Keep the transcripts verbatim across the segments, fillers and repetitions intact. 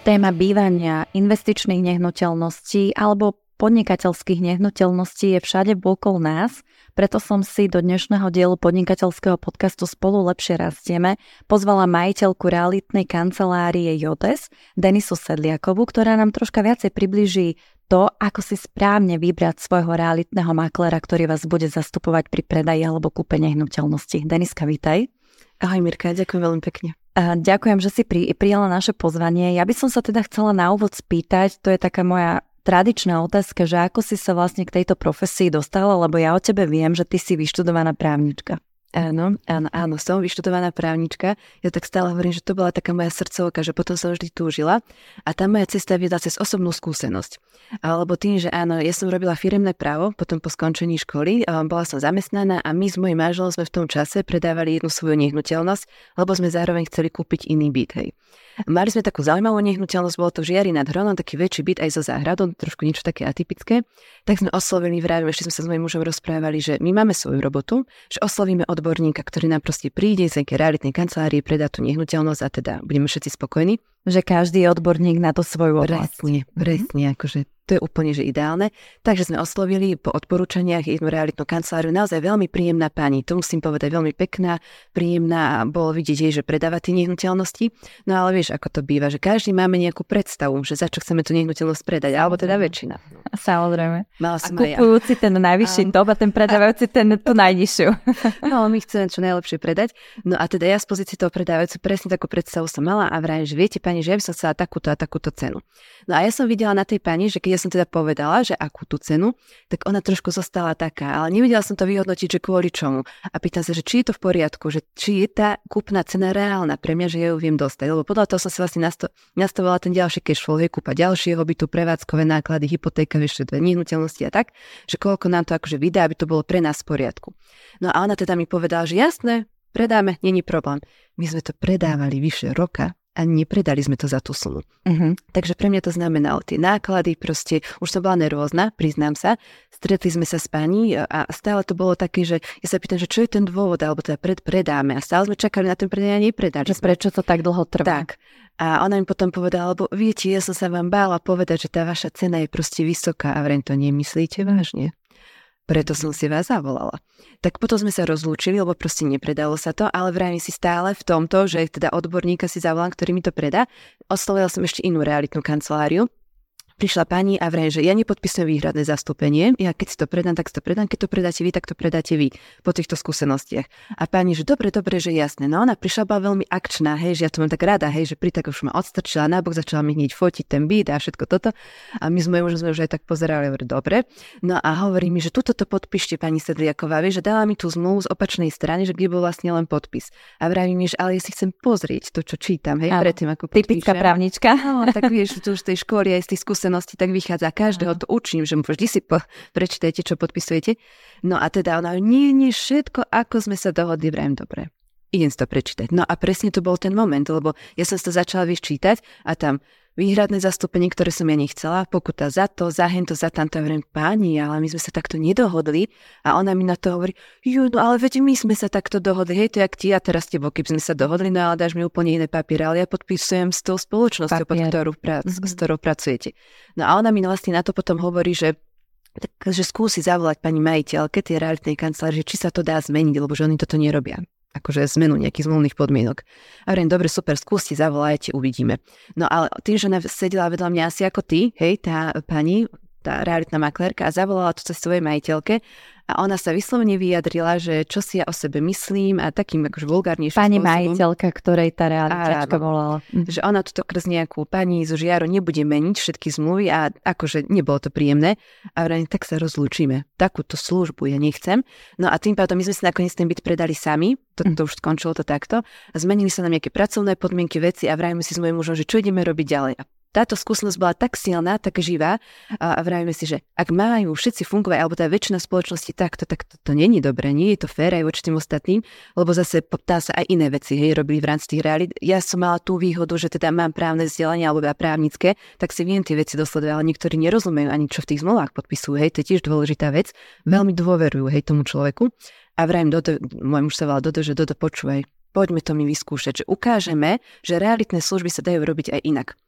Téma bývania, investičných nehnuteľností alebo podnikateľských nehnuteľností je všade okolo nás, preto som si do dnešného dielu podnikateľského podcastu Spolu lepšie rastieme pozvala majiteľku realitnej kancelárie Jodes, Denisu Sedliakovú, ktorá nám troška viacej priblíži to, ako si správne vybrať svojho realitného maklera, ktorý vás bude zastupovať pri predaji alebo kúpe nehnuteľnosti. Deniska, vítaj. Ahoj Mirka, ďakujem veľmi pekne. Ďakujem, že si pri, prijala naše pozvanie. Ja by som sa teda chcela na úvod spýtať, to je taká moja tradičná otázka, že ako si sa vlastne k tejto profesii dostala, lebo ja o tebe viem, že ty si vyštudovaná právnička. Áno, áno, áno, som vyštudovaná právnička. Ja tak stále hovorím, že to bola taká moja srdcovka, že potom som vždy túžila. A tá moja cesta viedla cez osobnú skúsenosť. Alebo tým, že áno, ja som robila firemné právo, potom po skončení školy, bola som zamestnaná a my s mojím manželom sme v tom čase predávali jednu svoju nehnuteľnosť, lebo sme zároveň chceli kúpiť iný byt, hej. Mali sme takú zaujímavú nehnuteľnosť, bolo to v Žiari nad Hronom, taký väčší byt aj so záhradou, trošku niečo také atypické. Tak sme oslovili, vravím, ešte sme sa s mojím mužom rozprávali, že my máme svoju robotu, že oslovíme odborníka, ktorý nám proste príde z nejakej realitnej kancelárie, predá tú nehnuteľnosť a teda budeme všetci spokojní. Že každý je odborník na to svoju oblasť. Presne, presne, mm-hmm. akože to je úplne že ideálne. Takže sme oslovili po odporúčaniach jednu realitnú kanceláriu, naozaj veľmi príjemná pani, to musím povedať, veľmi pekná, príjemná, bolo vidieť jej, že predáva tie nehnuteľnosti. No ale vieš, ako to býva, že každý máme nejakú predstavu, že za čo chceme tú nehnuteľnosť predať, alebo teda väčšina. Samozrejme. Mala a kupujúci ja. ten najvyšší um, top a ten predávajúci ten tú najnižšiu. No, my chceme čo najlepšie predať. No a teda ja z pozície toho predávajúceho presne takú predstavu som mala a vrajím, že viete pani, že ja by som chcela takúto a takúto cenu. No a ja som videla na tej pani, že keď ja som teda povedala, že akú tú cenu, tak ona trošku zostala taká, ale nevedela som to vyhodnotiť, že kvôli čomu. A pýtam sa, že či je to v poriadku, že či je tá kúpna cena reálna pre mňa, že ja ju viem dostať. Lebo podľa toho som si vlastne nasto- nastavila ten ďalší cash flow, je kúpa ďalšieho bytu, prevádzkové náklady, hypotéka, ešte dve nehnuteľnosti a tak, že koľko nám to akože vydá, aby to bolo pre nás v poriadku. No a ona teda mi povedala, že jasné, predáme, není problém. My sme to predávali vyše roka a nepredali sme to za tú sumu. Uh-huh. Takže pre mňa to znamenalo tie náklady, proste už som bola nervózna, priznám sa. Stretli sme sa s pani a stále to bolo také, že ja sa pýtam, že čo je ten dôvod, alebo teda pred, predáme. A stále sme čakali na ten predaj a nepredali. Prečo to tak dlho trvá? Tak. A ona mi potom povedala, lebo viete, ja som sa vám bála povedať, že tá vaša cena je proste vysoká a vrem to nemyslíte vážne. Preto som si vás zavolala. Tak potom sme sa rozlúčili, lebo proste nepredalo sa to, ale vrajím si stále v tomto, že teda odborníka si zavolám, ktorý mi to predá. Oslovila som ešte inú realitnú kanceláriu. Prišla pani a vrajím, že ja nepodpisujem výhradné zastúpenie. Ja keď si to predám, tak si to predám. Keď to predáte vy, tak to predáte vy po týchto skúsenostiach. A pani, že dobre, dobre, že jasné. No ona prišla, bola veľmi akčná, hej, že ja to mám tak rada, hej, že pri tak už ma odstrčila na bok, začala mi hneď fotiť ten byt a všetko toto. A my s mojím mužom sme už aj tak pozerali, hovorí, dobre. No a hovorí mi, že tuto to podpíšte, pani Sedliaková, vieš, že dala mi tú zmluvu z opačnej strany, že kde bol vlastne len podpis. A vraví mi, že ale ja si chcem pozrieť to, čo čítam, hej, predtým ako podpíšem. Typická právnička. No, tak vieš, tu už z tej školy aj z tých skúseností tak vychádza, každého to učím, že mu vždy si po, prečítajte, čo podpisujete. No a teda ona, nie, nie, všetko, ako sme sa dohodli, vrajím, dobre. Idem si to prečítať. No a presne to bol ten moment, lebo ja som si to začala vyčítať a tam výhradné zastúpenie, ktoré som ja nechcela, pokuta za to, za hento, za tamto, vrem, páni, ale my sme sa takto nedohodli a ona mi na to hovorí, ju, no ale veď my sme sa takto dohodli, hej, to jak ti a teraz tebo, keby sme sa dohodli, no ale dáš mi úplne iné papiere, ale ja podpisujem s tou spoločnosťou, pod ktorou, pra- mm-hmm. s ktorou pracujete. No a ona mi vlastne na to potom hovorí, že takže skúsi zavolať pani majiteľke tej realitnej kancelárie, či sa to dá zmeniť, lebo že oni toto nerobia. Akože zmenu nejakých zmluvných podmienok. A hovorím, dobre, super, skúste, zavolajte, uvidíme. No ale tým, že ona sedela vedľa mňa asi ako ty, hej, tá pani, tá realitná maklérka a zavolala to cez svojej majiteľke a ona sa vyslovene vyjadrila, že čo si ja o sebe myslím a takým akože vulgárnejším pani spôsobom. Majiteľka, ktorej tá realitečka volala. Že ona tu krz nejakú pani zo Žiaru nebude meniť všetky zmluvy a akože nebolo to príjemné. A vrajím, tak sa rozlúčime. Takúto službu ja nechcem. No a tým pádom my sme si nakoniec ten byt predali sami. To, to už skončilo to takto. A zmenili sa nám nejaké pracovné podmienky, veci a vrajíme si s mojím mužom, že čo ideme robiť ďalej. A táto skúsenosť bola tak silná, tak živá a, a vravíme si, že ak majú všetci fungovať, alebo tá väčšina spoločnosti takto, tak to, to nie je dobré, nie je to fér aj voči tým ostatným, lebo zase tá sa aj iné veci, hej, robili v rámci tých realít. Ja som mala tú výhodu, že teda mám právne vzdelanie alebo právnické, tak si viem tie veci dosledovať, ale niektorí nerozumejú ani čo v tých zmluvách podpisujú, hej, to je tiež dôležitá vec, veľmi dôverujú, hej, tomu človeku. A vravím, Dodo, môj muž sa volal Dodo, že Dodo, počúvaj, poďme to mi vyskúšať, že ukážeme, že realitné služby sa dajú robiť aj inak.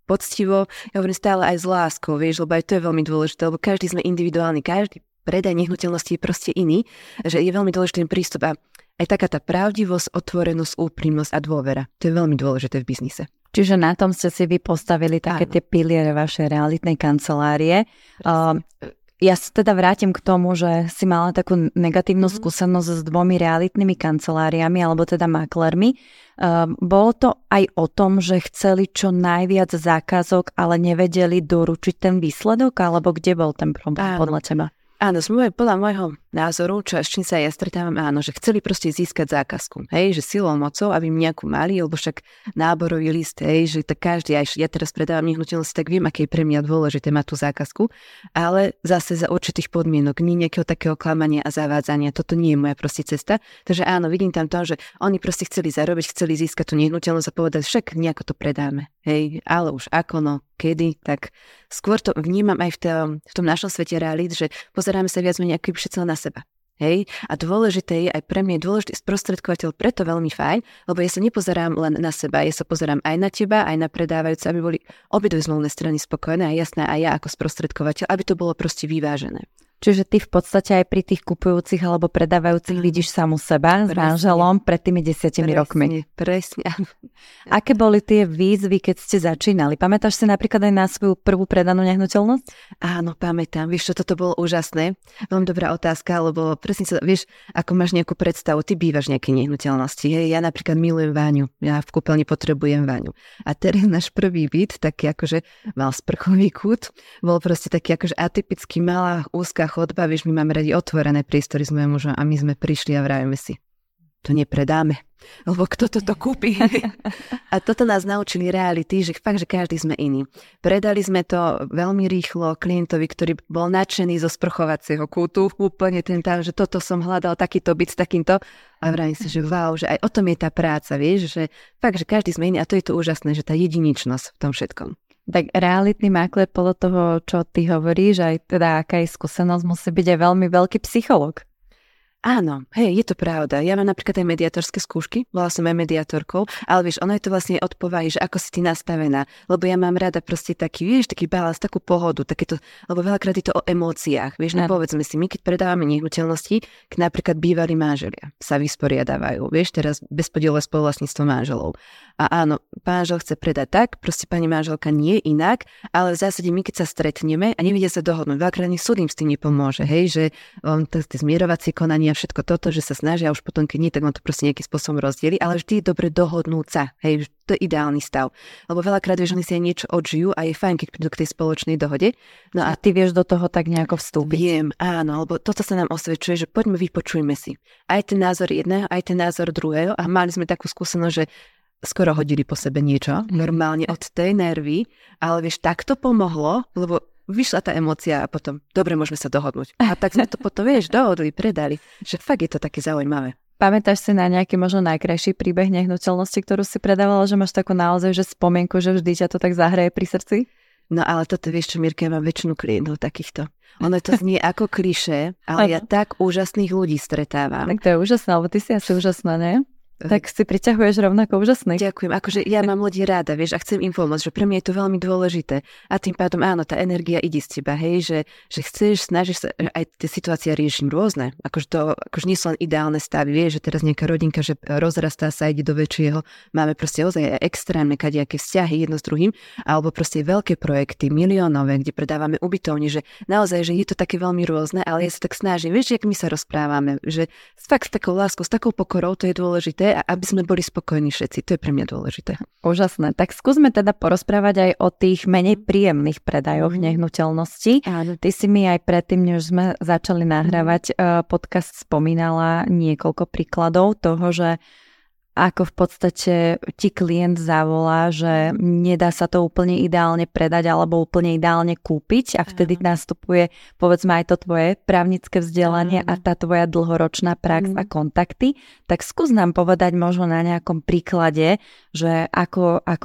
poctivo, ja hovorím stále aj s láskou, vieš, lebo aj to je veľmi dôležité, lebo každý sme individuálny, každý predaj nehnuteľnosti je proste iný, že je veľmi dôležitý prístup a aj taká tá pravdivosť, otvorenosť, úprimnosť a dôvera. To je veľmi dôležité v biznise. Čiže na tom ste si vy postavili také Áno. tie piliere vašej realitnej kancelárie. Uh, ja sa teda vrátim k tomu, že si mala takú negatívnu mm-hmm. skúsenosť s dvomi realitnými kanceláriami, alebo teda maklermi. Uh, bolo to aj o tom, že chceli čo najviac zákazok, ale nevedeli doručiť ten výsledok, alebo kde bol ten problém Áno. podľa teba? Áno, z podľa môjho názoru, čo s čím sa ja stretávam, áno, že chceli proste získať zákazku, hej, že silou, mocou, aby im nejakú mali, lebo však náborový list, hej, že tak každý, aj ja teraz predávam nehnuteľnosti, tak viem, aké je pre mňa dôležité mať tú zákazku, ale zase za určitých podmienok, nie nejakého takého klamania a zavádzania, toto nie je moja proste cesta, takže áno, vidím tam to, že oni proste chceli zarobiť, chceli získať tú nehnuteľnosť a povedať, však nejako to predáme, hej, ale už ako, no, kedy, tak skôr to vnímam aj v tom, v tom našom svete realít, že pozeráme sa viac menej ako všetko na seba. Hej? A dôležité je, aj pre mňa je dôležitý sprostredkovateľ, preto veľmi fajn, lebo ja sa nepozerám len na seba, ja sa pozerám aj na teba, aj na predávajúce, aby boli obidve zmluvné strany spokojné a jasné, aj ja ako sprostredkovateľ, aby to bolo proste vyvážené. Čiže ty v podstate aj pri tých kupujúcich alebo predávajúcich mm. vidíš samu seba presne. S manželom pred tými desiatimi presne, rokmi. Presne. Aké boli tie výzvy, keď ste začínali? Pamätáš si napríklad aj na svoju prvú predanú nehnuteľnosť? Áno, pamätám. Vieš, čo toto bolo úžasné. Veľmi dobrá otázka, lebo presne sa, vieš, ako máš nejakú predstavu, ty bývaš nejaké nehnuteľnosti. Hej, ja napríklad milujem váňu. Ja v kúpeľni potrebujem váňu. A teraz náš prvý byt, taký akože mal sprchový kút, bol proste taký akože atypický, malá, úzka chodba, vieš, my máme radi otvorené priestory s mojím mužom a my sme prišli a vravíme si, to nepredáme, lebo kto toto kúpi? A toto nás naučili reality, že fakt, že každý sme iný. Predali sme to veľmi rýchlo klientovi, ktorý bol nadšený zo sprchovacieho kútu, úplne ten tam, že toto som hľadal, takýto byt s takýmto. A vravím si, že wow, že aj o tom je tá práca, vieš, že fakt, že každý sme iný a to je to úžasné, že tá jedinečnosť v tom všetkom. Tak realitný makler podľa toho, čo ty hovoríš, aj teda aká je skúsenosť, musí byť aj veľmi veľký psychológ. Áno, hej, je to pravda. Ja mám napríklad aj mediátorské skúšky, bola som aj mediátorkou, ale vieš, ono je to vlastne od povahy, že ako si ty nastavená, lebo ja mám rada proste taký, vieš, taký balans, takú pohodu, takéto, lebo veľakrát je to o emóciách, vieš, no povedzme si, my keď predávame nehnuteľnosti, keď napríklad bývalí manželia sa vysporiadávajú, vieš, teraz bezpodielové spoluvlastníctvo manželov. A áno, manžel chce predať tak, proste pani manželka nie inak, ale v zásade my keď sa stretneme a nevedia sa dohodnúť, veľakrát ani súd im s tým nepomôže, hej, že um, tie zmierovacie konania, všetko toto, že sa snažia už potom, keď nie, tak on to proste nejakým spôsobom rozdieli, ale vždy je dobre dohodnúť sa, hej, to je ideálny stav. Lebo veľakrát, vieš, oni si aj niečo odžijú a je fajn, keď prídu k tej spoločnej dohode. No a ty vieš do toho tak nejako vstúpiť. Viem, áno, lebo toto sa nám osvedčuje, že poďme, vypočujme si. Aj ten názor jedného, aj ten názor druhého a mali sme takú skúsenosť, že skoro hodili po sebe niečo, normálne od tej nervy, ale vieš, tak to pomohlo, lebo vyšla tá emócia a potom, dobre, môžeme sa dohodnúť. A tak sme to potom, vieš, dohodli, predali, že fakt je to také zaujímavé. Pamätáš si na nejaký možno najkrajší príbeh nehnuteľnosti, ktorú si predávala, že máš takú naozaj, že spomienku, že vždy ťa to tak zahraje pri srdci? No ale toto, vieš čo, Mirka, ja mám väčšinu klientov takýchto. Ono to znie ako klišé, ale ja tak úžasných ľudí stretávam. Tak to je úžasné, lebo ty si asi úžasná, nie? Tak si priťahuješ rovnako úžasný. Ďakujem, akože ja mám ľudí ráda, vieš, a chcem im pomôcť, že pre mňa je to veľmi dôležité. A tým pádom áno, tá energia ide z teba, hej, že, že chceš, snažíš sa, aj tie situácie riešim rôzne. Akože to, akože nie sú len ideálne stavy, vieš, že teraz nejaká rodinka, že rozrastá sa, ide do väčšieho, máme proste ozaj extrémne kadejaké vzťahy jedno s druhým, alebo proste veľké projekty, miliónové, kde predávame ubytovne, že naozaj, že je to také veľmi rôzne, ale ja sa tak snažím, vieš, jak my sa rozprávame, že fakt s takou láskou, s takou pokorou, to je dôležité. A aby sme boli spokojní všetci. To je pre mňa dôležité. Úžasné. Tak skúsme teda porozprávať aj o tých menej príjemných predajoch mm. nehnuteľností. Áno. Ty si mi aj predtým, než sme začali nahrávať mm. podcast, spomínala niekoľko príkladov toho, že ako v podstate ti klient zavolá, že nedá sa to úplne ideálne predať alebo úplne ideálne kúpiť a vtedy Aha. nastupuje povedzme aj to tvoje právnické vzdelanie Aha. a tá tvoja dlhoročná prax Aha. a kontakty. Tak skús nám povedať možno na nejakom príklade, že ako, ako sa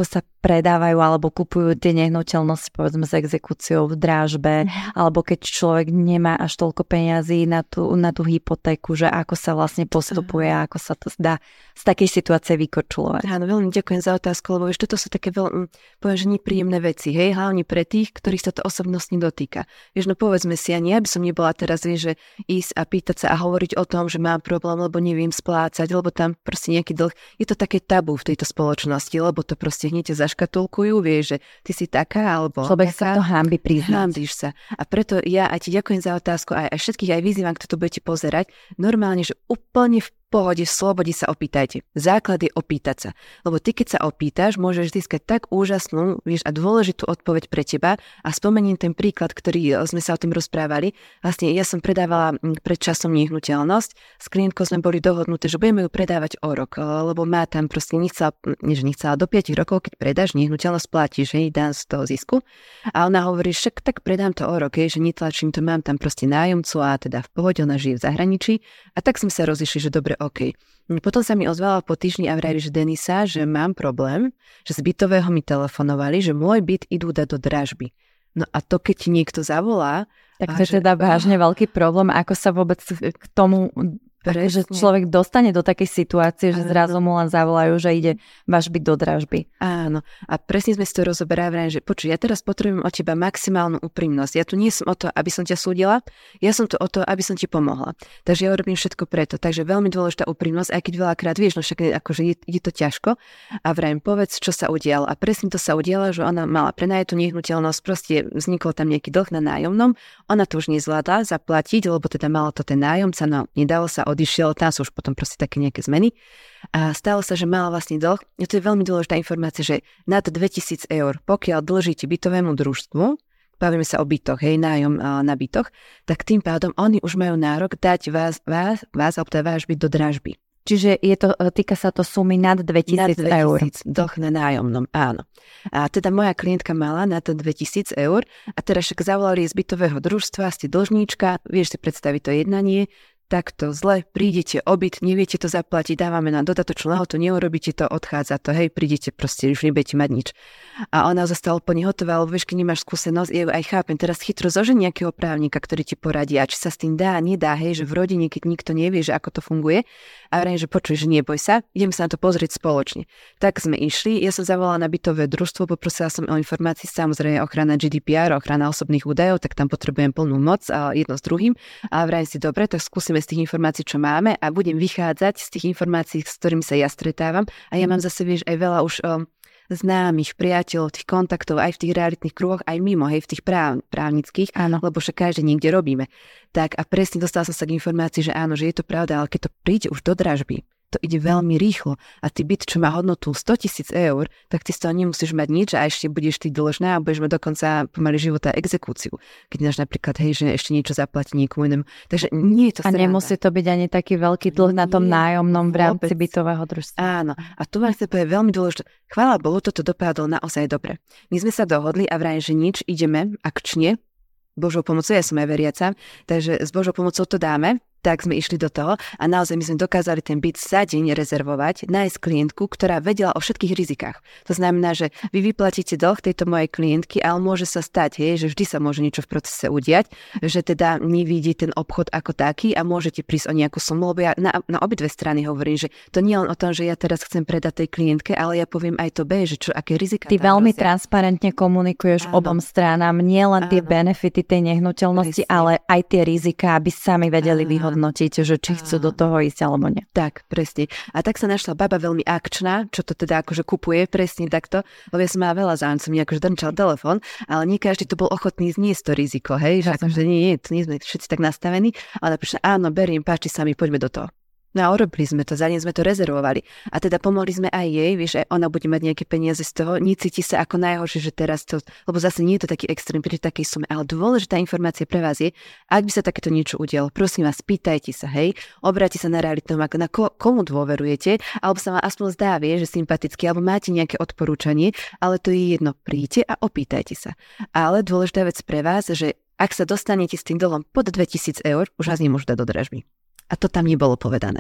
predávajú alebo kupujú tie nehnuteľnosti povedzme s exekúciou v drážbe, mm. alebo keď človek nemá až toľko peňazí na tú, na tú hypotéku, že ako sa vlastne postupuje, uh. ako sa to dá z takej situácie vykorčulovať. Áno, veľmi ďakujem za otázku, lebo vieš, toto sú také veľmi, poviem, že nepríjemné veci, hej, hlavne pre tých, ktorých sa to osobnostne dotýka. Vieš, no povedzme si, ani ja by som nebola teraz, vieš, že ísť a pýtať sa a hovoriť o tom, že mám problém, lebo neviem splácať, lebo tam proste nejaký dlh. Je to také tabu v tejto spoločnosti, lebo to proste hneď zaškatulkujú, vieš, že ty si taká, alebo človek taká, sa to hanbí priznať. Hanbíš sa. A preto ja aj ti ďakujem za otázku, aj, aj všetkých aj vyzývam, kto to budete pozerať. Normálne, že úplne v pohode, v slobode sa opýtajte. Základ je opýtať sa. Lebo ty, keď sa opýtaš, môžeš získať tak úžasnú, vieš, a dôležitú odpoveď pre teba. A spomeniem ten príklad, ktorý sme sa o tým rozprávali. Vlastne ja som predávala pred časom nehnuteľnosť. S klientkou sme boli dohodnuté, že budeme ju predávať o rok, lebo má tam proste nechcela, nie že nechcela, do päť rokov, keď predáš nehnuteľnosť, platíš, hej, dám z toho zisku. A ona hovorí, však tak predám to o rok, hej, že netlačím to, mám tam proste nájomcu a teda v pohode, ona žije v zahraničí. A tak sme sa rozišli, že dobre, OK. Potom sa mi ozvala po týždni a vraví, že Denisa, že mám problém, že z bytového mi telefonovali, že môj byt idú dať do dražby. No a to, keď ti niekto zavolá... Tak to je teda vážne veľký problém, ako sa vôbec k tomu... Že človek dostane do takej situácie, že zrazu mu len zavolajú, že ide váš byt do dražby. Áno. A presne sme si to rozoberávali, že počuj, ja teraz potrebujem od teba maximálnu úprimnosť. Ja tu nie som o to, aby som ťa súdila, ja som tu o to, aby som ti pomohla. Takže ja urobím všetko preto. Takže veľmi dôležitá úprimnosť, aj keď veľakrát vieš, no však akože je, je to ťažko. A vrajím, povedz, čo sa udialo. A presne to sa udialo, že ona mala prenajatú nehnuteľnosť, proste vznikol tam nejaký dlh na nájomnom. Ona to už nezvládla zaplatiť, lebo teda malo to ten nájomca, no nedalo sa odišiel, tam sú už potom proste také nejaké zmeny. A stalo sa, že mala vlastne dlh. A to je veľmi dôležitá informácia, že nad dvetisíc eur, pokiaľ dlžíte bytovému družstvu, bavíme sa o bytoch, hej, nájom na bytoch, tak tým pádom oni už majú nárok dať vás, vás, vás alebo teda váš byt do dražby. Čiže je to, týka sa to sumy nad dvetisíc eur. Dlh na nájomnom, áno. A teda moja klientka mala na to dvetisíc eur a teraz však zavolali z bytového družstva, ste dlžníčka, vieš si predstaviť to jednanie, takto zle, prídete o byt, neviete to zaplatiť, dávame na dodatočnú lehotu, neurobíte to, odchádza to, hej, prídete proste, už nebudete mať nič. A ona zostala úplne hotová, lebo vieš, keď nemáš skúsenosť, ja aj chápem, teraz chytro zožen nejakého právnika, ktorý ti poradí, a či sa s tým dá, nedá, hej, že v rodine, keď nikto nevie, že ako to funguje, a vrajím, že počuj, že neboj sa, ideme sa na to pozrieť spoločne. Tak sme išli, ja som zavolala na bytové družstvo, poprosila som o informácie, samozrejme ochrana G D P R, ochrana osobných údajov, tak tam potrebujem plnú moc a jedno s druhým. A vrajím si, dobre, tak skúsime z tých informácií, čo máme a budem vychádzať z tých informácií, s ktorými sa ja stretávam. A ja mám zase, vieš, aj veľa už o, známych, priateľov, tých kontaktov aj v tých realitných kruhoch, aj mimo, hej, v tých práv, právnických, áno, lebo však každý niekde robíme. Tak a presne dostala som sa k informácii, že áno, že je to pravda, ale keď to príde už do dražby, to ide veľmi rýchlo a ty byt, čo má hodnotu sto tisíc eur, tak ty z toho nemusíš mať nič a ešte budeš ty dlžná a budeš mať dokonca pomaly života exekúciu. Keď dáš napríklad, hej, že ešte niečo zaplatiť niekomu inému. Takže nie je to sranda. A nemusí to byť ani taký veľký dlh na tom nájomnom v rámci bytového družstva. Áno. A tu vám chcem povedať veľmi dôležité. Chvála Bohu, toto dopadlo naozaj dobre. My sme sa dohodli a vrajím, že nič, ideme akčne, Božou pomocou, ja som aj veriaca, takže s Božou pomocou to dáme. Tak sme išli do toho a naozaj my sme dokázali ten byt za deň rezervovať, nájsť klientku, ktorá vedela o všetkých rizikách. To znamená, že vy vyplatíte dlh tejto mojej klientky, ale môže sa stať, hej, že vždy sa môže niečo v procese udiať, že teda nevidí ten obchod ako taký a môžete prísť o nejakú sumu, lebo ja na, na obidve strany hovorím, že to nie len o tom, že ja teraz chcem predať tej klientke, ale ja poviem aj to B, že čo, aké rizika. Ty veľmi hrozia. Transparentne komunikuješ áno. obom stranám, nie len áno. tie benefity tej nehnuteľnosti, presne. Ale aj tie rizika, aby sami vedeli vyhodnotiť. hodnotiť, že či chcú do toho ísť alebo nie. Tak, presne. A tak sa našla baba veľmi akčná, čo to teda akože kupuje, presne takto, lebo ja som mala veľa zájomcov, mi akože drnčal telefón, ale nie každý to bol ochotný zniesť to riziko, hej, že akože nie, nie, to nie sme všetci tak nastavení, ale napríklad áno, beriem, páči sa mi, poďme do toho. No a urobili sme to, za deň sme to rezervovali. A teda pomohli sme aj jej, vieš, aj ona bude mať nejaké peniaze z toho, necíti sa ako najhoršie, že teraz to, lebo zase nie je to taký extrém pri takej sume, ale dôležitá informácia pre vás je, ak by sa takéto niečo udialo, prosím vás, pýtajte sa, hej, obráti sa na realitnom, ako na ko, komu dôverujete, alebo sa vám aspoň zdá, vie, že sympaticky, alebo máte nejaké odporúčanie, ale to je jedno, príďte a opýtajte sa. Ale dôležitá vec pre vás, že ak sa dostanete s tým dlhom pod dvetisíc eur, už vás nemôžu dať do dražby. A to tam nebolo povedané.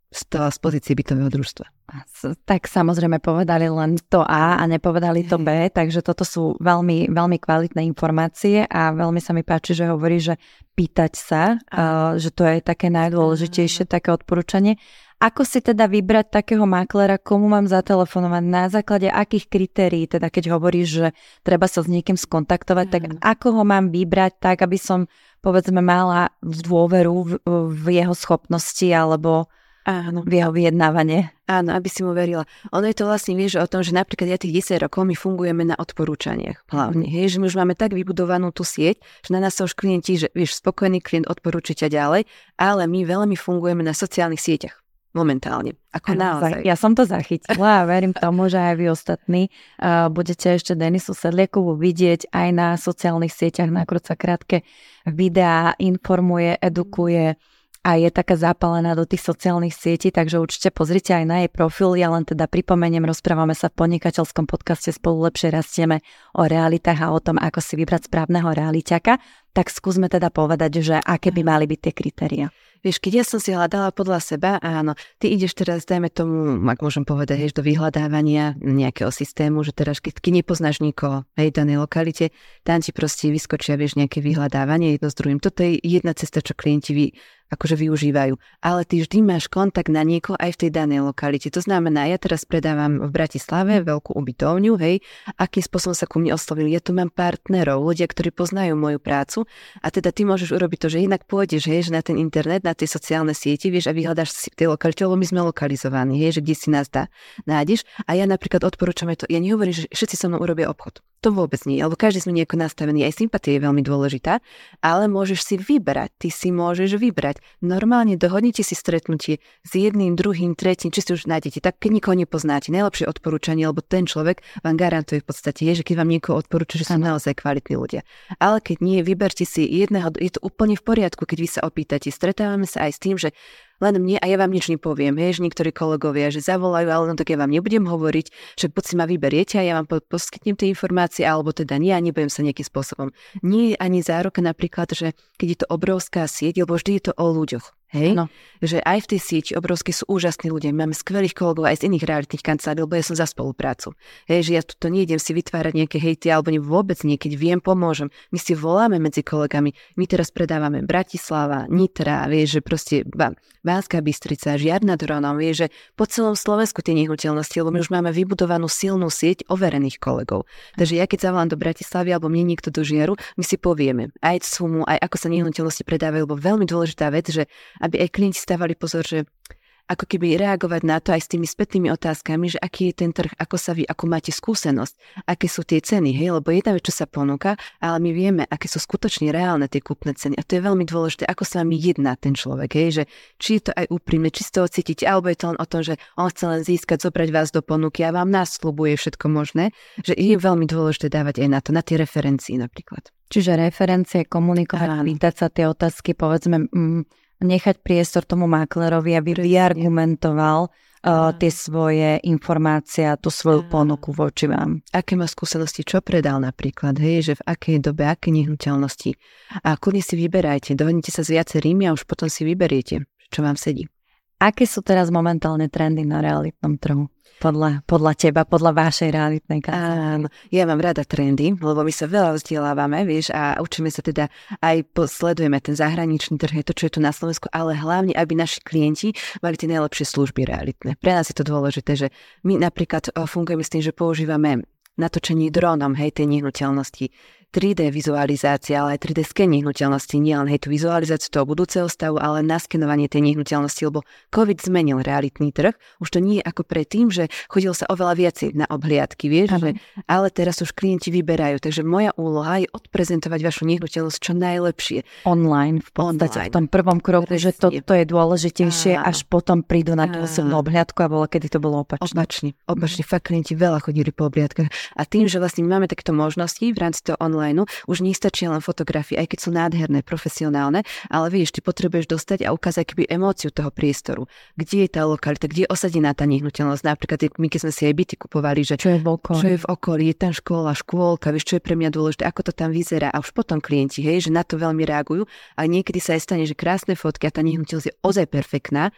z, toho, z pozície bytového družstva. Tak samozrejme povedali len to A a nepovedali to B, takže toto sú veľmi, veľmi kvalitné informácie a veľmi sa mi páči, že hovorí, že pýtať sa, uh, že to je také najdôležitejšie, také odporúčanie. Ako si teda vybrať takého maklera, komu mám zatelefonovať, na základe akých kritérií, teda keď hovoríš, že treba sa s niekým skontaktovať, tak ako ho mám vybrať tak, aby som povedzme mala dôveru v, v jeho schopnosti alebo Áno. v jeho vyjednávanie. Áno, aby si mu verila. Ono je to vlastne, vieš, o tom, že napríklad ja tých desať rokov my fungujeme na odporúčaniach hlavne. Mm. Hej, že my už máme tak vybudovanú tú sieť, že na nás sa už klienti, že vieš, spokojný klient odporúči ťa ďalej, ale my veľmi fungujeme na sociálnych sieťach. Momentálne. Ako naozaj. Ja som to zachytila a verím tomu, že aj vy ostatní uh, budete ešte Denisu Sedliakovú vidieť aj na sociálnych sieťach, na Kruca krátke videá, informuje, edukuje a je taká zapálená do tých sociálnych sietí, takže určite pozrite aj na jej profil. Ja len teda pripomeniem, rozprávame sa v podnikateľskom podcaste Spolu lepšie rastieme o realitách a o tom, ako si vybrať správneho realiťaka. Tak skúsme teda povedať, že aké by mali byť tie kritériá. Vieš, keď ja som si hľadala podľa seba, áno, ty ideš teraz, dajme tomu, ak môžem povedať, hej, do vyhľadávania nejakého systému, že teraz, keď, keď nepoznáš nikoho, hej, v danej lokalite, tam ti proste vyskočia, vieš, nejaké vyhľadávanie jedno s druhým. Toto je jedna cesta, čo klienti vy, akože využívajú. Ale ty vždy máš kontakt na niekoho aj v tej danej lokalite. To znamená, ja teraz predávam v Bratislave veľkú ubytovňu, hej, akým spôsobom sa ku mne oslovili. Ja tu mám partnerov, ľudia, ktorí poznajú moju prácu a teda ty môžeš urobiť to, že inak pôjdeš, hej, že na ten internet, na tie sociálne siete, vieš, a vyhľadáš si v tej lokalite, lebo my sme lokalizovaní, hej, že kde si nás dá, nájdeš. A ja napríklad odporúčam aj to, ja nehovorím, že všetci so mnou urobia obchod. To vôbec nie, lebo každý sme nejako nastavený, aj sympatia je veľmi dôležitá, ale môžeš si vybrať, ty si môžeš vybrať. Normálne dohodnite si stretnutie s jedným, druhým, tretím, či si už nájdete, tak keď nikoho nepoznáte, najlepšie odporúčanie, lebo ten človek vám garantuje v podstate, je, že keď vám niekoho odporúča, že sú naozaj kvalitní ľudia. Ale keď nie, vyberte si jedného, je to úplne v poriadku, keď vy sa opýtate. Stretávame sa aj s tým, že len mne a ja vám nič nepoviem, hej, že niektorí kolegovia, že zavolajú, ale no tak ja vám nebudem hovoriť, že poď si ma vyberiete a ja vám poskytnem tie informácie, alebo teda nie a nebudem sa nejakým spôsobom. Nie je ani záruka napríklad, že keď je to obrovská sieť, lebo vždy je to o ľuďoch. Hej? No. Že aj v tej sieti obrovské sú úžasní ľudia. Máme skvelých kolegov aj z iných realitných kancelárií, lebo ja som za spoluprácu. Hej, že ja tu nejdem si vytvárať nejaké hejty alebo nie, vôbec nie, keď viem, pomôžem. My si voláme medzi kolegami. My teraz predávame Bratislava, Nitra, vieš, že proste Banská Bystrica, Žiar nad Hronom, vieš, že po celom Slovensku tie nehnuteľnosti, lebo my už máme vybudovanú silnú sieť overených kolegov. Takže ja keď zavolám do Bratislavy alebo mne niekto do Žiaru, my si povieme aj sumu, aj ako sa nehnuteľnosti predávajú, lebo veľmi dôležitá vec, že aby aj klienti stávali pozor, že ako keby reagovať na to aj s tými spätnými otázkami, že aký je ten trh, ako sa vy, ako máte skúsenosť, aké sú tie ceny, hej, lebo jedna vec, čo sa ponúka, ale my vieme, aké sú skutočne reálne tie kúpne ceny a to je veľmi dôležité, ako sa mi jedná ten človek, hej, že či je to aj úprimne, či z toho cítite, alebo je to len o tom, že on chce len získať, zobrať vás do ponuky a vám nasľubuje všetko možné, že je veľmi dôležité dávať aj na to, na tie referencie napríklad. Čiže referencie, komunikovať, pýtať sa tie otázky, povedzme, mm, nechať priestor tomu maklerovi, aby vyargumentoval uh, tie svoje informácie a tú svoju ponuku voči vám. Aké má skúsenosti, čo predal napríklad, hej, že v akej dobe, aké nehnuteľnosti. A kľudne si vyberajte, dohodnite sa s viacerými a už potom si vyberiete, čo vám sedí. Aké sú teraz momentálne trendy na realitnom trhu? Podľa, podľa teba, podľa vašej realitnej kancelárie. Áno, ja mám rada trendy, lebo my sa veľa vzdelávame, vieš, a učíme sa teda aj, sledujeme ten zahraničný trh, to, čo je tu na Slovensku, ale hlavne, aby naši klienti mali tie najlepšie služby realitné. Pre nás je to dôležité, že my napríklad fungujeme s tým, že používame natočenie dronom, hej, tej nehnuteľnosti, tri dé vizualizácia, ale aj tri dé sken nehnuteľnosti, nie len hej, tú vizualizáciu toho budúceho stavu, ale naskenovanie tej nehnuteľnosti, lebo COVID zmenil realitný trh. Už to nie je ako predtým, že chodilo sa oveľa viacej na obhliadky, vieš, že, ale teraz už klienti vyberajú. Takže moja úloha je odprezentovať vašu nehnuteľnosť čo najlepšie. Online, v podstate v tom prvom kroku, presne. Že to, to je dôležitejšie, áno. Až potom prídu na tú osobnú obhliadku a bolo, kedy to bolo opačne. Opačne, opačne. Fakt klienti veľa chodili po obhliadkach. A tým, že vlastne máme takéto možnosti v rámci toho online, už nestačia len fotografie, aj keď sú nádherné, profesionálne, ale vieš, ty potrebuješ dostať a ukázať keby emóciu toho priestoru. Kde je tá lokalita, kde je osadená tá nehnuteľnosť. Napríklad my keď sme si aj byty kupovali, že čo je v okolí, čo je v okolí, je tam škola, škôlka, vieš, čo je pre mňa dôležité, ako to tam vyzerá a už potom klienti, hej, že na to veľmi reagujú, a niekedy sa aj stane, že krásne fotky a tá nehnuteľnosť je ozaj perfektná.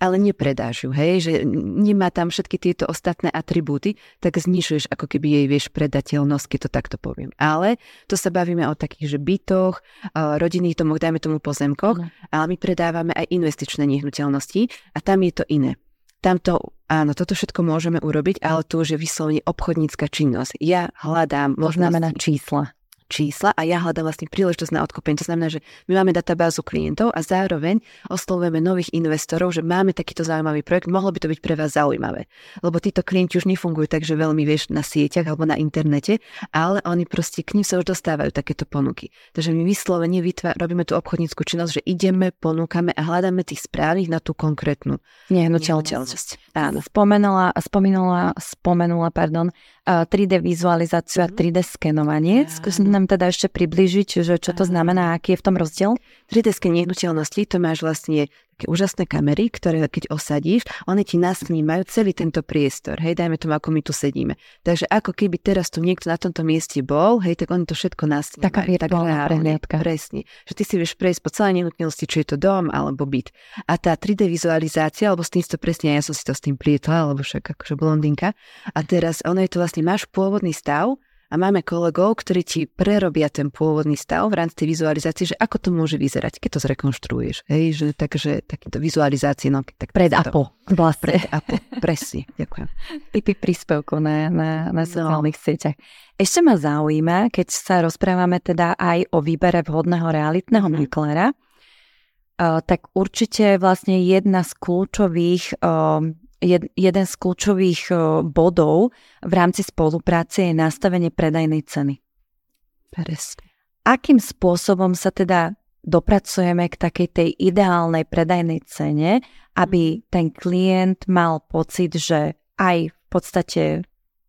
ale nepredáš ju, hej, že nemá tam všetky tieto ostatné atribúty, tak znižuješ ako keby jej, vieš, predateľnosť, keď to takto poviem. Ale to sa bavíme o takých, že bytoch, rodinných domoch, dajme tomu pozemkoch, no. Ale my predávame aj investičné nehnuteľnosti a tam je to iné. Tamto, áno, toto všetko môžeme urobiť, ale to už je vyslovene obchodnícka činnosť. Ja hľadám možnosti. To znamená čísla. čísla a ja hľadám vlastne príležitosť na odkúpenie. To znamená, že my máme databázu klientov a zároveň oslovujeme nových investorov, že máme takýto zaujímavý projekt, mohlo by to byť pre vás zaujímavé. Lebo títo klienti už nefungujú tak, že veľmi vieš na sieťach alebo na internete, ale oni proste k ním sa už dostávajú takéto ponuky. Takže my vyslovene vytvár, robíme tú obchodnícku činnosť, že ideme, ponúkame a hľadáme tých správnych na tú konkrétnu nehnuteľnosť. Áno. Spomenula, spomenula, spomenula, pardon, tri dé vizualizáciu a tri dé skenovanie. Skúsim nám teda ešte približiť, že čo to znamená, aký je v tom rozdiel? tri dé sken nehnuteľnosti, to máš vlastne také úžasné kamery, ktoré keď osadíš, oni ti nasnímajú celý tento priestor. Hej, dajme tomu, ako my tu sedíme. Takže ako keby teraz tu niekto na tomto mieste bol, hej, tak oni to všetko nasnímajú. Taká virtuálna prehliadka. Presne. Že ty si vieš prejsť po celej nehnuteľnosti, či je to dom alebo byt. A tá tri dé vizualizácia, alebo s tým to presne, ja som si to s tým plietla, alebo však akože blondinka. A teraz ono je to vlastne, máš pôvodný stav, a máme kolegov, ktorí ti prerobia ten pôvodný stav v rámci tej vizualizácie, že ako to môže vyzerať, keď to zrekonštruuješ. Hej, že takže takéto vizualizácie, no tak pred a po. Vlastne. Pred a po, presne. Ďakujem. Typy príspevkov na, na, na sociálnych no. sieťach. Ešte ma zaujíma, keď sa rozprávame teda aj o výbere vhodného realitného mm. makléra, uh, tak určite vlastne jedna z kľúčových uh, Jed, jeden z kľúčových bodov v rámci spolupráce je nastavenie predajnej ceny. Presne. Akým spôsobom sa teda dopracujeme k takej tej ideálnej predajnej cene, aby ten klient mal pocit, že aj v podstate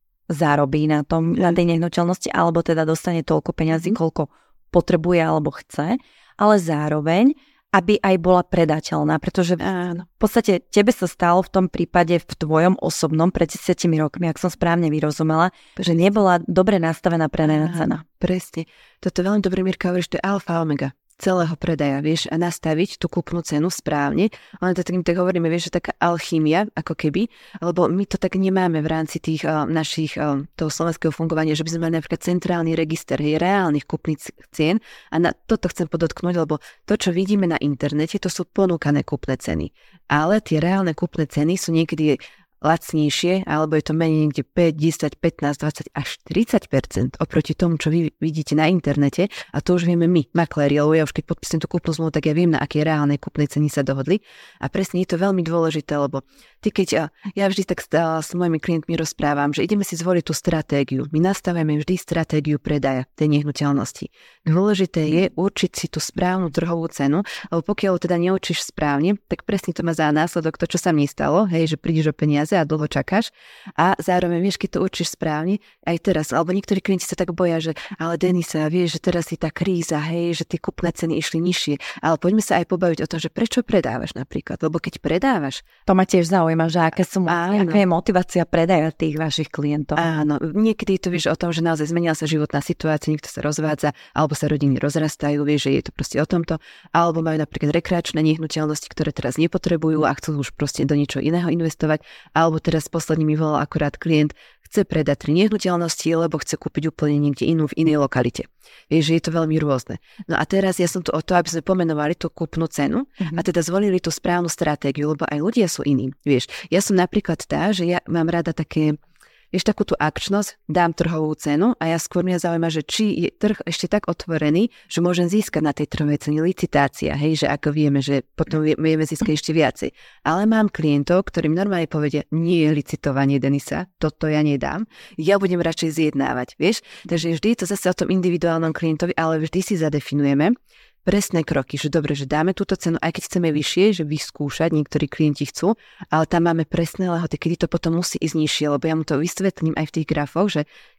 zarobí na tom, na tej nehnuteľnosti, alebo teda dostane toľko peňazí, koľko potrebuje alebo chce, ale zároveň aby aj bola predateľná, pretože áno, v podstate tebe sa stalo v tom prípade v tvojom osobnom pred desiatimi rokmi, ak som správne vyrozumela, že nebola dobre nastavená predajná cena. Presne. Toto veľmi dobre, Mirka, hovoríš, to je alfa omega celého predaja, vieš, a nastaviť tú kúpnu cenu správne. Len to takým tak hovoríme, vieš, že taká alchymia, ako keby, lebo my to tak nemáme v rámci tých uh, našich, uh, toho slovenského fungovania, že by sme mali napríklad centrálny register hej, reálnych kúpnych cien a na toto chcem podotknúť, lebo to, čo vidíme na internete, to sú ponúkané kúpne ceny. Ale tie reálne kúpne ceny sú niekedy lacnejšie, alebo je to menej niekde päť, desať, pätnásť, dvadsať až tridsať percent oproti tomu, čo vy vidíte na internete a to už vieme my, makléri, lebo ja už keď podpisujem tú kúpnu zmluvu, tak ja viem, na aké reálnej kúpnej ceny sa dohodli a presne je to veľmi dôležité, lebo ty keď, ja vždy tak s mojimi klientmi rozprávam, že ideme si zvoliť tú stratégiu, my nastavujeme vždy stratégiu predaja tej nehnuteľnosti. Dôležité je určiť si tú správnu trhovú cenu, lebo pokiaľ teda neučíš správne, tak presne to má za následok to, čo sa mne stalo, hej, že prídeš o peniaze a dlho čakáš a zároveň vieš, keď to určíš správne, aj teraz, alebo niektorí klienti sa tak boja, že ale Denisa, vieš, že teraz je tá kríza, hej, že tie kúpne ceny išli nižšie, ale poďme sa aj pobaviť o tom, že prečo predávaš napríklad, lebo keď predávaš, to ma tiež zaujíma, že aké sú, aká je motivácia predaja tých vašich klientov. Áno, niekedy to vieš o tom, že naozaj zmenila sa životná situácia, niekto sa rozvádza, alebo sa rodiny rozrastajú, vieš, že je to proste o tomto, alebo majú napríklad rekreačné nehnuteľnosti, ktoré teraz nepotrebujú a chcú už proste do niečo iného investovať. Alebo teraz posledný mi volal akurát klient, chce predať tri nehnuteľnosti, lebo chce kúpiť úplne niekde inú v inej lokalite. Vieš, že je to veľmi rôzne. No a teraz ja som tu o to, aby sme pomenovali tú kúpnu cenu mm-hmm. a teda zvolili tú správnu stratégiu, lebo aj ľudia sú iní. Vieš, ja som napríklad tá, že ja mám rada také vieš, takú tú akčnosť, dám trhovú cenu a ja skôr mňa zaujíma, že či je trh ešte tak otvorený, že môžem získať na tej trhovej cene licitácia, hej, že ako vieme, že potom vieme získať ešte viacej. Ale mám klientov, ktorým normálne povedia, nie je licitovanie, Denisa, toto ja nedám, ja budem radšej zjednávať, vieš. Takže vždy je to zase o tom individuálnom klientovi, ale vždy si zadefinujeme presné kroky, že dobre, že dáme túto cenu, aj keď chceme vyššie, že vyskúšať, niektorí klienti chcú, ale tam máme presné lehoty, kedy to potom musí ísť nižšie, lebo ja mu to vysvetlím aj v tých grafoch, že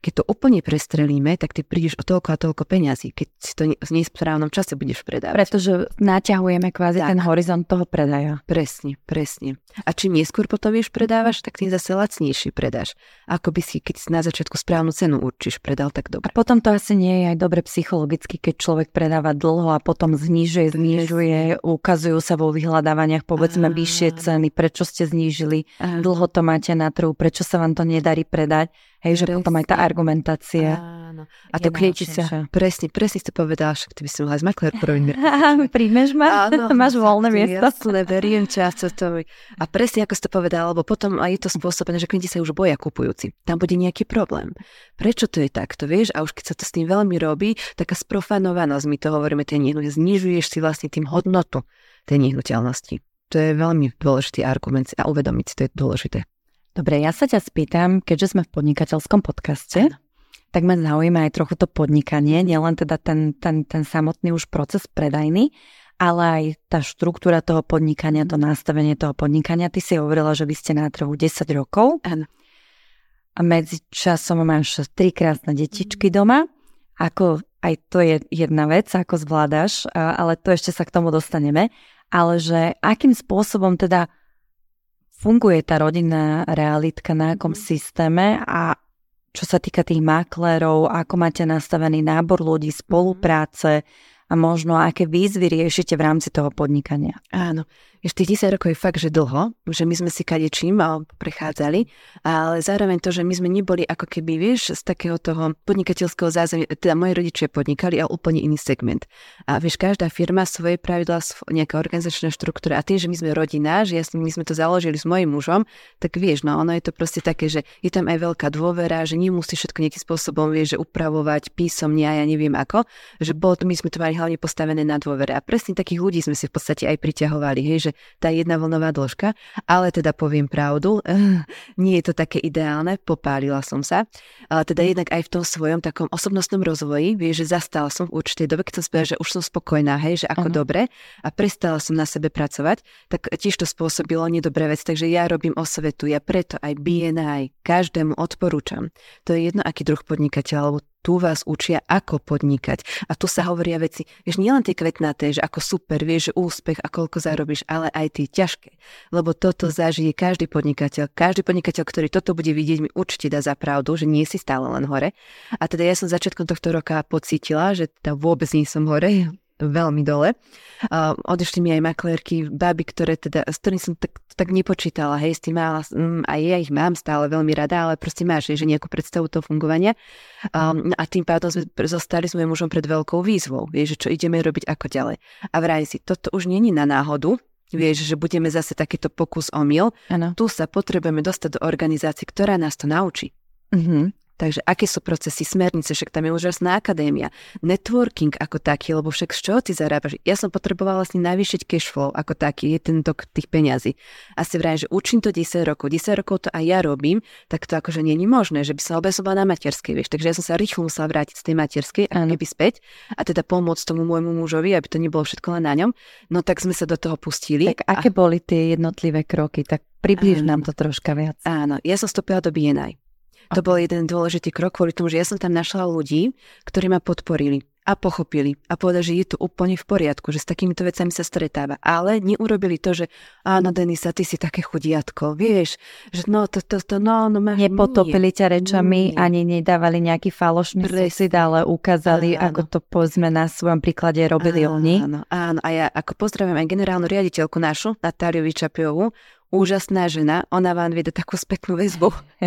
Keď to úplne prestrelíme, tak ty prídeš o toľko a toľko peňazí, keď si to v nesprávnom čase budeš predávať. Pretože naťahujeme kvázi tak. ten horizont toho predaja. Presne, presne. A čím neskôr potom vieš predávaš, tak tým zase lacnejšie predáš. Ako by si, keď si na začiatku správnu cenu určíš, predal tak dobre. A potom to asi nie je aj dobre psychologicky, keď človek predáva dlho a potom znižuje, znižuje, ukazujú sa vo vyhľadávaniach povedzme vyššie ceny, prečo ste znížili, dlho to máte na trhu, prečo sa vám to nedarí predať. Hej, že potom aj tá argumentácia. Áno. A to klienti sa, presne, presne si to povedala, však ty by si mohla z maklér porobiť. Príjmeš ma? Áno, máš voľné miesto. Jasné, verím často to. A presne ako si to povedala, lebo potom aj je to spôsobené, že klienti sa už boja kupujúci. Tam bude nejaký problém. Prečo to je takto, vieš? A už keď sa to s tým veľmi robí, taká sprofanovanosť, my to hovoríme, tie nehnuteľnosti, znižuješ si vlastne tým hodnotu tej nehnuteľnosti. To je veľmi dôležitý argument a uvedomiť si, to je dôležité. Dobre, ja sa ťa spýtam, keďže sme v podnikateľskom podcaste, tak ma zaujíma aj trochu to podnikanie, nielen teda ten, ten, ten samotný už proces predajný, ale aj tá štruktúra toho podnikania, to nastavenie toho podnikania. Ty si hovorila, že vy ste na trhu desať rokov. Áno. A medzi časom máš tri krásne detičky doma. Ako, aj to je jedna vec, ako zvládaš, ale to ešte sa k tomu dostaneme. Ale že akým spôsobom teda funguje tá rodinná realitka, na akom systéme a čo sa týka tých maklérov, ako máte nastavený nábor ľudí, spolupráce a možno aké výzvy riešite v rámci toho podnikania. Áno, ešte tých desať rokov je fakt, že dlho, že my sme si kadečím prechádzali, ale zároveň to, že my sme neboli ako keby, vieš, z takého toho podnikateľského zázemia, teda moji rodičia podnikali, ale úplne iný segment. A vieš, každá firma svoje pravidlá, nejaká organizačná štruktúra a tým, že my sme rodina, že my sme to založili s mojím mužom, tak vieš, no ono je to proste také, že je tam aj veľká dôvera, že nemusí všetko nejakým spôsobom, vieš, že upravovať písomne a ja neviem ako, že bolo to, my sme to mali hlavne postavené na dôvere a presne takých ľudí sme si v podstate aj priťahovali, hej, že tá jedna vlnová dĺžka, ale teda poviem pravdu, nie je to také ideálne, popálila som sa, ale teda jednak aj v tom svojom takom osobnostnom rozvoji, vieš, že zastala som v určitej dobe, keď som spela, že už som spokojná, hej, že ako uh-huh. dobre a prestala som na sebe pracovať, tak tiež to spôsobilo nedobré veci, takže ja robím osvetu, ja preto aj bé en í každému odporúčam. To je jedno, aký druh podnikateľa, alebo tu vás učia, ako podnikať. A tu sa hovoria veci, vieš, nielen tie kvetnaté, že ako super, vieš, že úspech a koľko zarobíš, ale aj tie ťažké. Lebo toto zažije každý podnikateľ. Každý podnikateľ, ktorý toto bude vidieť, mi určite dá za pravdu, že nie si stále len hore. A teda ja som začiatkom tohto roka pocítila, že teda vôbec nie som hore, veľmi dole. Uh, odišli mi aj maklérky, baby, ktoré teda, s ktorým som tak, tak nepočítala, hej, s tým mala, um, a ja ich mám stále veľmi rada, ale proste máš, že nejakú predstavu toho fungovania. Um, a tým pádom sme zostali s mojím mužom pred veľkou výzvou, vieš, že čo ideme robiť, ako ďalej. A vraj si, toto už nie je na náhodu, vieš, že budeme zase takýto pokus omyl. Ano. Tu sa potrebujeme dostať do organizácie, ktorá nás to naučí. Mhm. Takže aké sú procesy, smernice, však tam je úžasná akadémia, networking ako taký, lebo však z čoho ty zarábaš? Ja som potrebovala vlastne navýšiť cash flow ako taký, je ten tok tých peňazí. A si vraj, že učím to desať rokov, desať rokov to aj ja robím, tak to akože nie je možné, že by som obezovala na materskej, vieš. Takže ja som sa rýchlo musela vrátiť z tej materskej a keby späť a teda pomôcť tomu môjmu mužovi, aby to nebolo všetko len na ňom. No tak sme sa do toho pustili. Tak aké a... boli tie jednotlivé kroky? Tak približ nám to troška viac. Áno, ja som vstúpila do bé en í. To bol jeden dôležitý krok kvôli tomu, že ja som tam našla ľudí, ktorí ma podporili a pochopili a povedali, že je to úplne v poriadku, že s takýmito vecami sa stretáva. Ale neurobili to, že áno, Denisa, ty si také chudiatko, vieš, že no, to, to, to, no, no, máš... Nepotopili ťa rečami, nie. Ani nedávali nejaký falošný sucid, ale ukázali, áno. Ako to povedzme na svojom príklade robili áno, oni. Áno, áno, a ja ako pozdravím aj generálnu riaditeľku našu, Natáliu Vyčapiovú, úžasná žena, ona vám vie takú spätnú väzbu,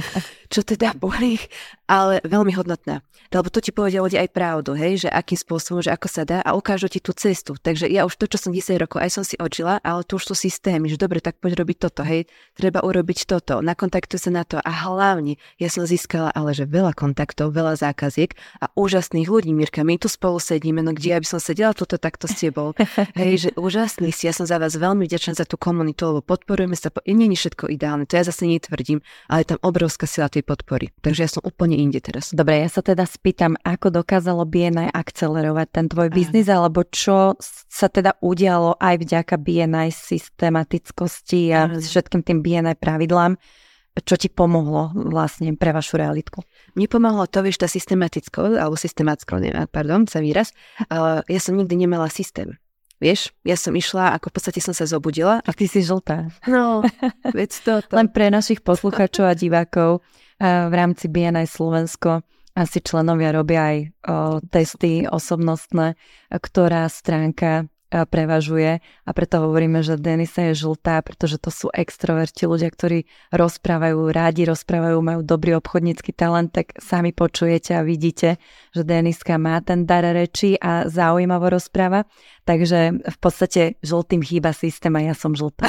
čo teda boli, ale veľmi hodnotná. Lebo to ti povedia ľudia aj pravdu, hej, že akým spôsobom, že ako sa dá a ukážu ti tú cestu. Takže ja už to, čo som desať rokov, aj som si odžila, ale tu už sú systémy, že dobre, tak poď robiť toto, hej, treba urobiť toto, nakontaktuj sa na to a hlavne ja som získala ale že veľa kontaktov, veľa zákaziek a úžasných ľudí, Mirka, my tu spolu sedíme, no kde ja by som sedela tuto takto s tebou, hej, že úžasný si, ja som za vás veľmi vďačná za tú komunitu, lebo podporujeme sa, nie je všetko ideálne, to ja zase netvrdím, ale je tam obrovská sila tej podpory, takže ja som úplne inde teraz. Dobre, ja sa teda spýtam, ako dokázalo bé en í akcelerovať ten tvoj biznis, alebo čo sa teda udialo aj vďaka bé en í systematickosti a všetkým tým bé en í pravidlám, čo ti pomohlo vlastne pre vašu realitku? Mne pomohlo to, vieš, tá systematicko, alebo systematicko, neviem, pardon, sa výraz. Uh, ja som nikdy nemala systém. Vieš, ja som išla, ako v podstate som sa zobudila. A ty si žltá. No, veď toto. Len pre našich poslucháčov a divákov v rámci bé en í Slovensko asi členovia robia aj o, testy osobnostné, ktorá stránka prevažuje a preto hovoríme, že Denisa je žltá, pretože to sú extroverti, ľudia, ktorí rozprávajú, rádi rozprávajú, majú dobrý obchodnícky talent, tak sami počujete a vidíte, že Deniska má ten dar reči a zaujímavo rozpráva, takže v podstate žltým chýba systém a ja som žltá.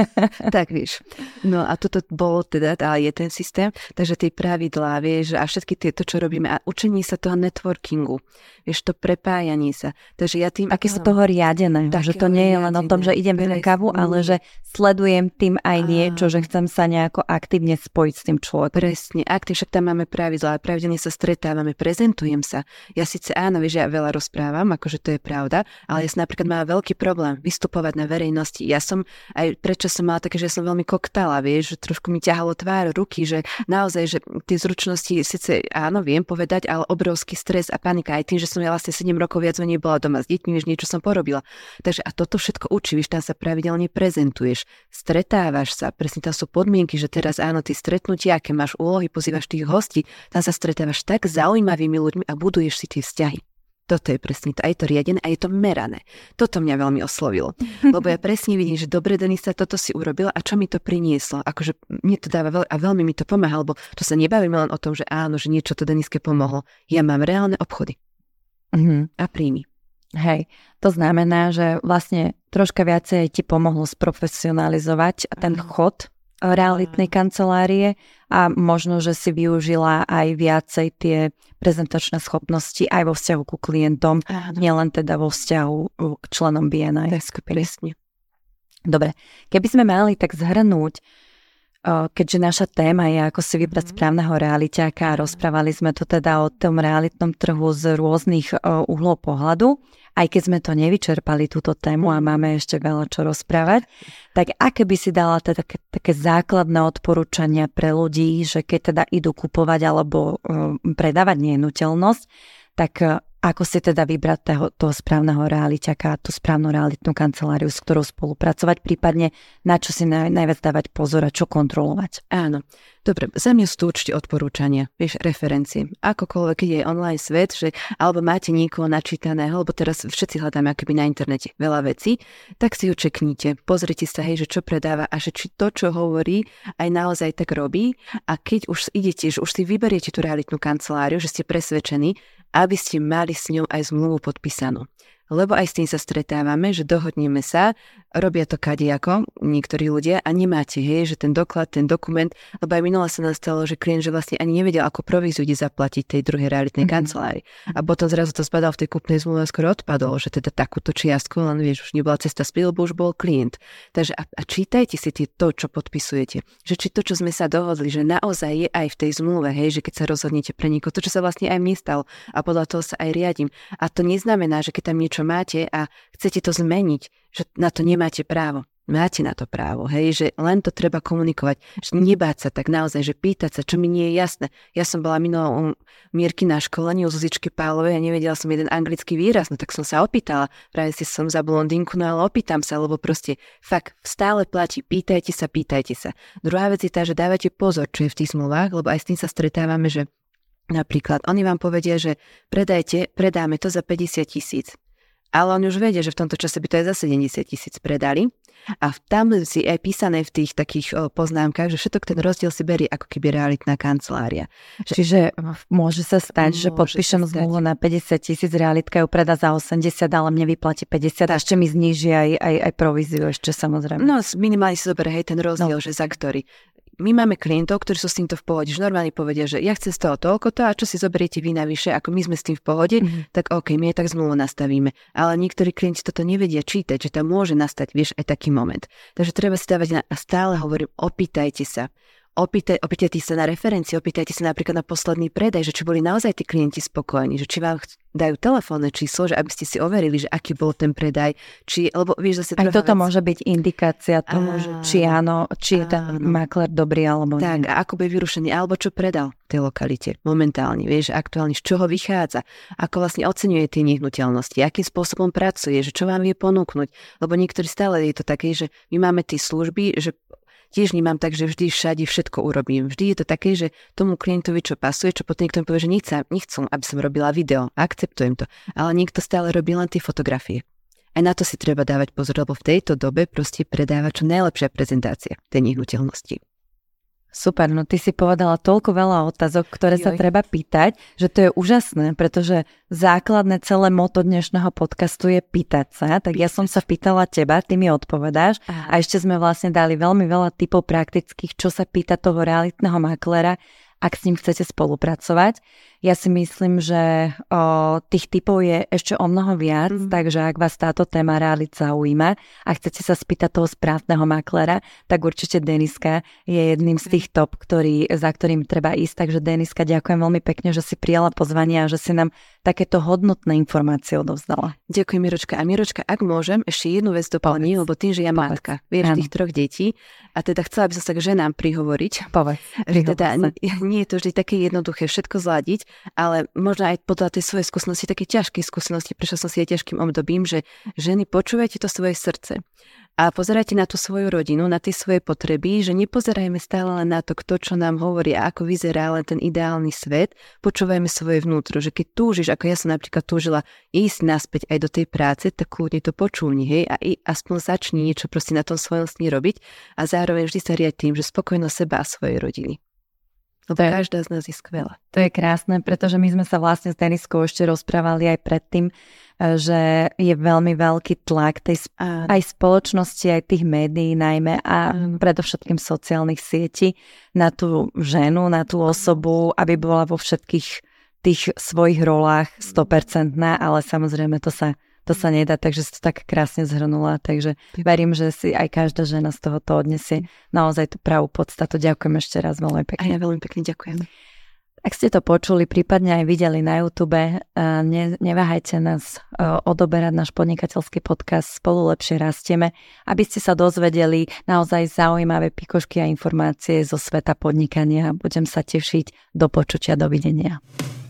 Tak vieš. No a toto bolo teda, ale je ten systém, takže tie pravidlá, vieš, a všetky tie, to, čo robíme a učení sa toho networkingu, vieš, to prepájanie sa. Takže ja tým... Aké sú toho riadené, že to nie je len o tom, že idem na kávu, ale že sledujem tým aj niečo, že chcem sa nejako aktívne spojiť s tým človekom. Presne, aktívne, však tam máme pravidlá, pravidelne sa stretávame, prezentujem sa. Ja síce áno, vieš, ja veľa rozprávam, akože to je pravda, ale ja som napríklad mala veľký problém vystupovať na verejnosti. Ja som aj prečo som mala také, že som veľmi koktala, vieš, že trošku mi ťahalo tvár, ruky, že naozaj, že tie zručnosti síce áno, viem povedať, ale obrovský stres a panika aj tým, že som ja vlastne sedem rokov viac menej bola doma s deťmi, než niečo som porobila. Takže a toto všetko učíš, tam sa pravidelne prezentuješ, stretávaš sa, presne tam sú podmienky, že teraz áno, ty stretnutia, aké máš úlohy, pozývaš tých hostí, tam sa stretávaš tak zaujímavými ľuďmi a buduješ si tie vzťahy. Toto je presne to, aj to riadené a je to merané. Toto mňa veľmi oslovilo, lebo ja presne vidím, že dobre, Denisa, toto si urobila a čo mi to prinieslo. Akože mne to dáva veľa a veľmi mi to pomáha, lebo to sa nebavíme len o tom, že áno, že niečo to Deniske pomohlo. Ja mám reálne obchody mm-hmm. a príjmy. Hej, to znamená, že vlastne troška viacej ti pomohlo sprofesionalizovať ten chod realitnej kancelárie a možno, že si využila aj viacej tie prezentačné schopnosti aj vo vzťahu ku klientom, nielen teda vo vzťahu k členom bé en í. Presne. Dobre, keby sme mali tak zhrnúť, keďže naša téma je ako si vybrať správneho realiťáka a rozprávali sme to teda o tom realitnom trhu z rôznych uhlov pohľadu, aj keď sme to nevyčerpali túto tému a máme ešte veľa čo rozprávať, tak aké by si dala teda také, také základné odporúčania pre ľudí, že keď teda idú kupovať alebo um, predávať nehnuteľnosť, tak uh, ako si teda vybrať toho, toho správneho realiťaka, tú správnu realitnú kanceláriu, s ktorou spolupracovať, prípadne na čo si naj, najviac dávať pozor a čo kontrolovať. Áno. Dobre, za mňa sú to určite odporúčania, vieš, referencie. Akokoľvek, keď je online svet, že alebo máte niekoho načítaného, lebo teraz všetci hľadáme akoby na internete veľa vecí, tak si ho čeknite, pozrite sa, hej, že čo predáva a že či to, čo hovorí, aj naozaj tak robí. A keď už idete, že už si vyberiete tú realitnú kanceláriu, že ste presvedčení, aby ste mali s ňou aj zmluvu podpísanú. Lebo aj s tým sa stretávame, že dohodneme sa, robia to kadejako niektorí ľudia a nemáte, hej, že ten doklad, ten dokument, lebo aj minule sa nás stalo, že klient, že vlastne ani nevedel, ako províziu ide zaplatiť tej druhej realitnej mm-hmm. kancelárii. A potom zrazu to spadalo v tej kúpnej zmluve a skoro odpadlo, že teda takúto čiastku, len vieš, už nebola cesta späť, lebo už bol klient. Takže a, a čítajte si tie to, čo podpisujete. Že či to, čo sme sa dohodli, že naozaj je aj v tej zmluve, hej, že keď sa rozhodnete pre niekoho, to, čo sa vlastne aj mne stalo a podľa toho sa aj riadím. A to neznamená, že keď tam niečo máte a chcete to zmeniť, že na to nemáte právo. Máte na to právo, hej, že len to treba komunikovať, že nebáť sa tak naozaj, že pýtať sa, čo mi nie je jasné. Ja som bola minulá u Mierky na školení u Zuzičky Pálovej a nevedela som jeden anglický výraz, no tak som sa opýtala, práve si som za blondinku, no ale opýtam sa, lebo proste fakt stále platí, pýtajte sa, pýtajte sa. Druhá vec je tá, že dávate pozor, čo je v tých zmluvách, lebo aj s tým sa stretávame, že napríklad oni vám povedia, že predajte, predáme to za päťdesiat tisíc. Ale oni už vedia, že v tomto čase by to aj za sedemdesiat tisíc predali. A tam si aj písané v tých takých o, poznámkach, že všetok ten rozdiel si berie ako keby realitná kancelária. Čiže môže sa stať, môže že podpíšem zmluvu na päťdesiat tisíc, realitka ju predá za osemdesiat, ale mne vyplatí päťdesiat a ešte mi zníži aj, aj, aj províziu ešte samozrejme. No minimálne si zoberie hej ten rozdiel, no. Že za ktorý. My máme klientov, ktorí sú s týmto v pohode, že normálne povedia, že ja chcem z toho toľko to a čo si zoberiete vy navyše, ako my sme s tým v pohode, mm-hmm. tak OK, my aj tak zmluvu nastavíme. Ale niektorí klienti toto nevedia čítať, že tam môže nastať, vieš, aj taký moment. Takže treba si dávať na, a stále hovorím, opýtajte sa. Opýtaj, opýtajte sa na referencie, opýtajte sa napríklad na posledný predaj, že či boli naozaj tí klienti spokojní, že či vám dajú telefónne číslo, že aby ste si overili, že aký bol ten predaj, či, lebo vieš, zase aj toto vec... môže byť indikácia toho, že či áno, či je ten makler dobrý alebo nie. Tak, a ako bude vyrušený, alebo čo predal v tej lokalite momentálne, vieš, aktuálne, z čoho vychádza, ako vlastne oceňuje tie nehnuteľnosti, akým spôsobom pracuje, že čo vám vie ponúknuť, lebo niektorí stále je to také, že my máme tie služby, že tiež vnímam tak, že vždy všade všetko urobím. Vždy je to také, že tomu klientovi, čo pasuje, čo potom niekto mi povie, že nechcem, nechcem, aby som robila video. Akceptujem to. Ale niekto stále robí len tie fotografie. Aj na to si treba dávať pozor, lebo v tejto dobe proste predáva čo najlepšia prezentácia tej nehnuteľnosti. Super, no ty si povedala toľko veľa otázok, ktoré Joj. sa treba pýtať, že to je úžasné, pretože základné celé moto dnešného podcastu je pýtať sa, tak ja som sa pýtala teba, ty mi odpovedáš Aha. a ešte sme vlastne dali veľmi veľa tipov praktických, čo sa pýta toho realitného maklera, ak s ním chcete spolupracovať. Ja si myslím, že o, tých typov je ešte o mnoho viac, mm. takže ak vás táto téma realit zaujíma a chcete sa spýtať toho správneho maklera, tak určite Deniska je jedným z tých top, ktorý, za ktorým treba ísť. Takže Deniska, ďakujem veľmi pekne, že si prijala pozvanie a že si nám takéto hodnotné informácie odovzdala. Ďakujem, Miročka. A Miročka, ak môžem, ešte jednu vec doplním, lebo tým, že ja matka, vieš, tých troch detí, a teda chcela by som sa k ženám prihovoriť. Povedz. Teda nie je to vždy také jednoduché všetko zladiť, ale možno aj podľa tej svojej skúsenosti, také ťažké skúsenosti, prešla som si aj ťažkým obdobím, že ženy, počúvajte to svoje srdce a pozerajte na tú svoju rodinu, na tie svoje potreby, že nepozerajme stále len na to, kto čo nám hovorí a ako vyzerá len ten ideálny svet, počúvajme svoje vnútro, že keď túžiš, ako ja som napríklad túžila ísť naspäť aj do tej práce, tak kľudne to počúvni, hej, a i aspoň začni niečo proste na tom svojom sni robiť a zároveň vždy sa riať tým, že spokojnosť seba a svojej rodiny. Lebo je, každá z nás je skvelá. To je krásne, pretože my sme sa vlastne s Deniskou ešte rozprávali aj predtým, že je veľmi veľký tlak tej, aj spoločnosti, aj tých médií najmä a Áno. predovšetkým sociálnych sietí na tú ženu, na tú osobu, aby bola vo všetkých tých svojich rolách sto percent, ale samozrejme to sa To sa nedá, takže si to tak krásne zhrnula, takže verím, že si aj každá žena z tohoto odnesie naozaj tú pravú podstatu. Ďakujem ešte raz veľmi pekne. A ja veľmi pekne ďakujem. Ak ste to počuli, prípadne aj videli na YouTube, ne, neváhajte nás odoberať náš podnikateľský podcast Spolu lepšie rastieme, aby ste sa dozvedeli naozaj zaujímavé pikošky a informácie zo sveta podnikania. Budem sa tešiť. Do počutia, dovidenia.